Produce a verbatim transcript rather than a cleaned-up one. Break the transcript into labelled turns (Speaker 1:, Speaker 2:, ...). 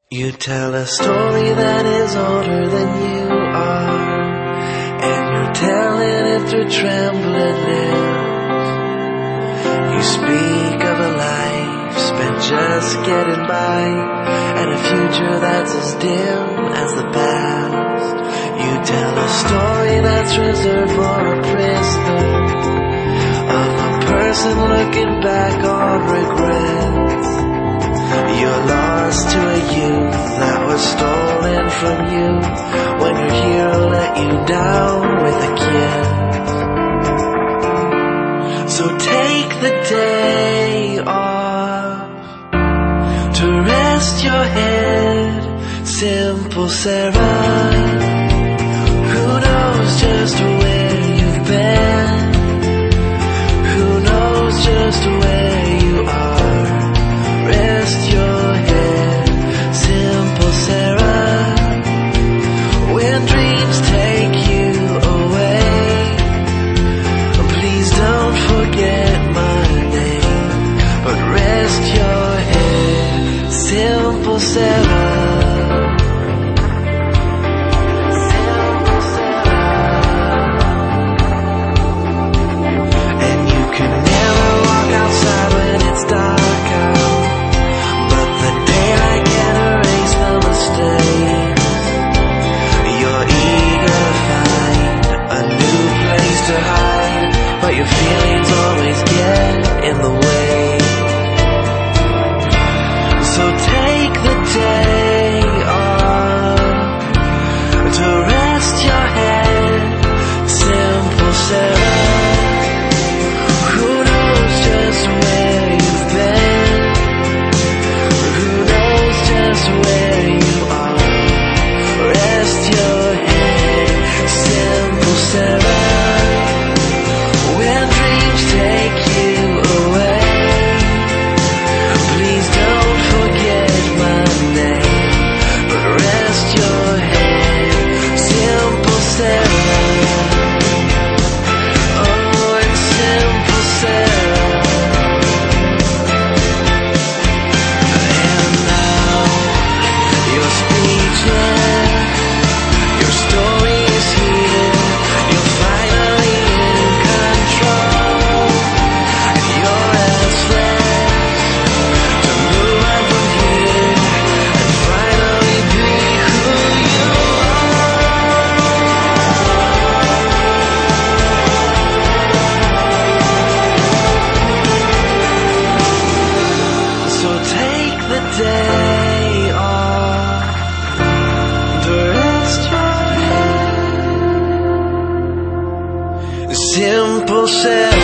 Speaker 1: You tell a story that is older than you are, and you're telling it through trembling lips. You speak of a life spent just getting by, and a future that's as dim as the past. You tell a story that's reserved for a prisoner, of a person looking back on regrets. You're lost to a youth that was stolen from you, when your hero let you down with a kiss. So take the day off to rest your head, simple Sarah. Who knows just where you've been? Who knows just where you are? Rest your head, simple Sarah. When dreams take you away, please don't forget my name, but rest your head, simple Sarah. Your feelings always get in the way. So take the day off to rest your head, simple Sarah. Who knows just where you've been? Who knows just where you are? Rest your head, simple Sarah. Take you away, please don't forget my name, but rest your head, simple Sarah. Oh, it's simple Sarah. And now you're speechless, your story is here, you're finally in control. Day off to rest your head, simple Sarah.